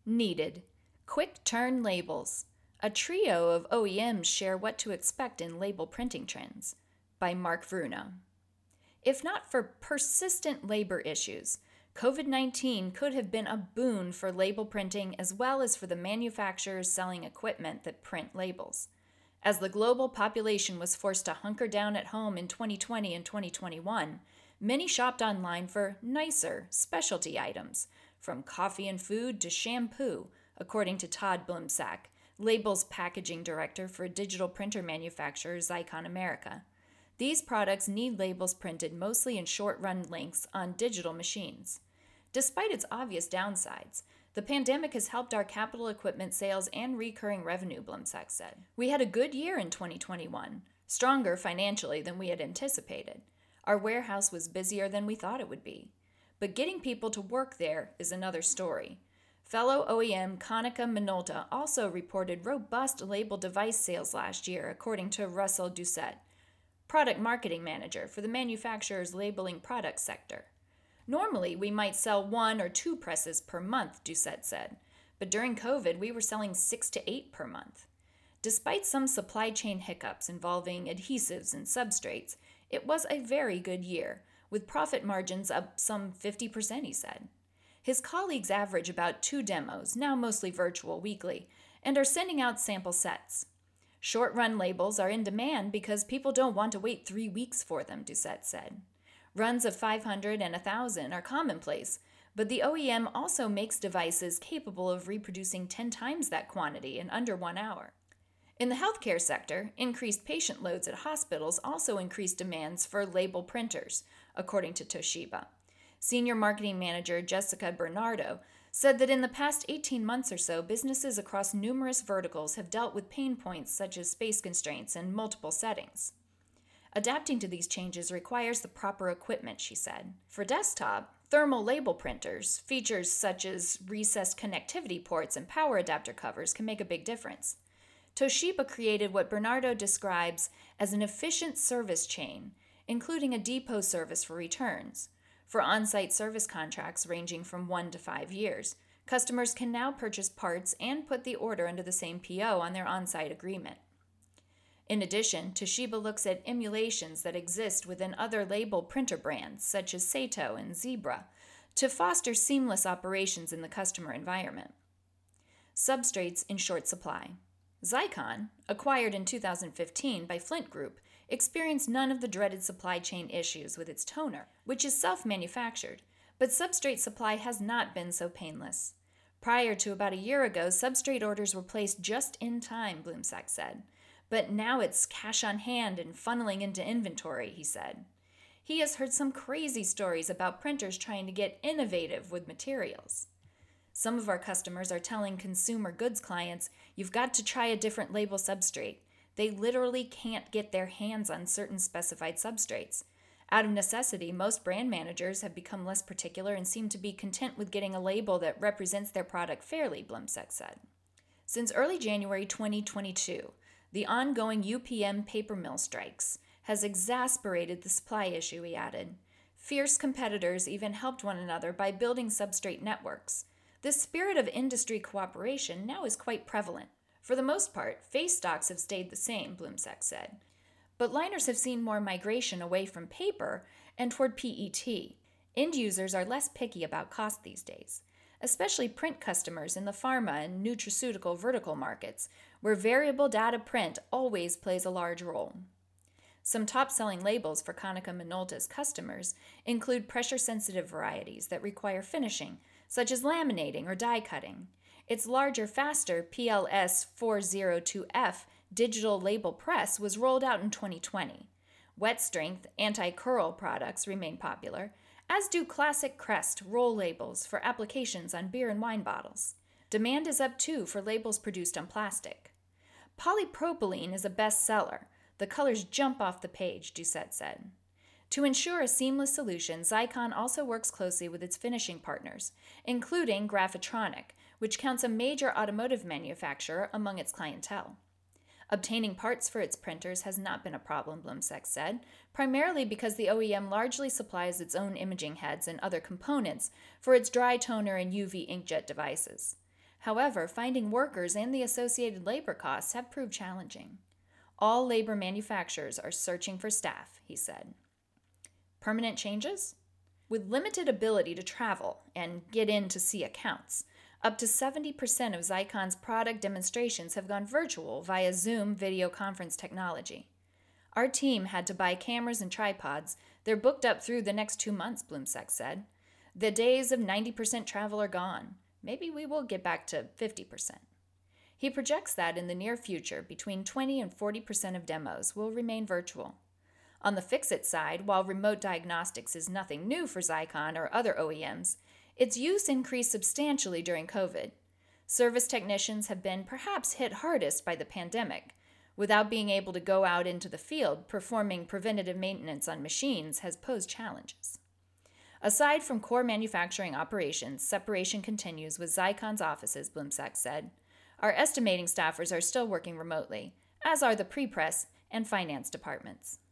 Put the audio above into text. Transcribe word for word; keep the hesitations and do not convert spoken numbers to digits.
Needed. Quick turn labels. A trio of O E Ms share what to expect in label printing trends. By Mark Vruna. If not for persistent labor issues, COVID nineteen could have been a boon for label printing as well as for the manufacturers selling equipment that print labels. As the global population was forced to hunker down at home in twenty twenty and twenty twenty-one, many shopped online for nicer, specialty items, from coffee and food to shampoo, according to Todd Blimsack, Labels Packaging Director for digital printer manufacturer Zycon America. These products need labels printed mostly in short-run lengths on digital machines. Despite its obvious downsides, the pandemic has helped our capital equipment sales and recurring revenue, Blimsack said. We had a good year in twenty twenty-one, stronger financially than we had anticipated. Our warehouse was busier than we thought it would be. But getting people to work there is another story. Fellow O E M Konica Minolta also reported robust label device sales last year, according to Russell Doucette, product marketing manager for the manufacturer's labeling product sector. Normally, we might sell one or two presses per month, Doucette said, but during COVID, we were selling six to eight per month. Despite some supply chain hiccups involving adhesives and substrates, it was a very good year, with profit margins up some fifty percent, he said. His colleagues average about two demos, now mostly virtual, weekly, and are sending out sample sets. Short-run labels are in demand because people don't want to wait three weeks for them, Doucette said. Runs of five hundred and one thousand are commonplace, but the O E M also makes devices capable of reproducing ten times that quantity in under one hour. In the healthcare sector, increased patient loads at hospitals also increased demands for label printers, according to Toshiba. Senior marketing manager Jessica Bernardo said that in the past eighteen months or so, businesses across numerous verticals have dealt with pain points such as space constraints and multiple settings. Adapting to these changes requires the proper equipment, she said. For desktop, thermal label printers, features such as recessed connectivity ports and power adapter covers can make a big difference. Toshiba created what Bernardo describes as an efficient service chain, including a depot service for returns. For on-site service contracts ranging from one to five years, customers can now purchase parts and put the order under the same P O on their on-site agreement. In addition, Toshiba looks at emulations that exist within other label printer brands, such as Saito and Zebra, to foster seamless operations in the customer environment. Substrates in short supply. Zycon, acquired in two thousand fifteen by Flint Group, experienced none of the dreaded supply chain issues with its toner, which is self-manufactured, but substrate supply has not been so painless. Prior to about a year ago, substrate orders were placed just in time, Blimsack said, but now it's cash on hand and funneling into inventory, he said. He has heard some crazy stories about printers trying to get innovative with materials. Some of our customers are telling consumer goods clients, you've got to try a different label substrate. They literally can't get their hands on certain specified substrates. Out of necessity, most brand managers have become less particular and seem to be content with getting a label that represents their product fairly, Blimsack said. Since early January twenty twenty-two, the ongoing U P M paper mill strikes has exasperated the supply issue, he added. Fierce competitors even helped one another by building substrate networks. This spirit of industry cooperation now is quite prevalent. For the most part, face stocks have stayed the same, Blimsack said. But liners have seen more migration away from paper and toward P E T. End users are less picky about cost these days, especially print customers in the pharma and nutraceutical vertical markets, where variable data print always plays a large role. Some top-selling labels for Konica Minolta's customers include pressure-sensitive varieties that require finishing, such as laminating or die cutting. Its larger, faster P L S four oh two F digital label press was rolled out in twenty twenty. Wet-strength, anti-curl products remain popular, as do classic Crest roll labels for applications on beer and wine bottles. Demand is up too for labels produced on plastic. Polypropylene is a bestseller. The colors jump off the page, Doucette said. To ensure a seamless solution, Zycon also works closely with its finishing partners, including Graphitronic, which counts a major automotive manufacturer among its clientele. Obtaining parts for its printers has not been a problem, Blimsack said, primarily because the O E M largely supplies its own imaging heads and other components for its dry toner and U V inkjet devices. However, finding workers and the associated labor costs have proved challenging. All labor manufacturers are searching for staff, he said. Permanent changes? With limited ability to travel and get in to see accounts, up to seventy percent of Zycon's product demonstrations have gone virtual via Zoom video conference technology. Our team had to buy cameras and tripods. They're booked up through the next two months, Bloomsek said. The days of ninety percent travel are gone. Maybe we will get back to fifty percent. He projects that in the near future, between twenty and forty percent of demos will remain virtual. On the Fix-It side, while remote diagnostics is nothing new for Zycon or other O E Ms, its use increased substantially during COVID. Service technicians have been perhaps hit hardest by the pandemic. Without being able to go out into the field, performing preventative maintenance on machines has posed challenges. Aside from core manufacturing operations, separation continues with Zycon's offices, Bloomsek said. Our estimating staffers are still working remotely, as are the pre-press and finance departments.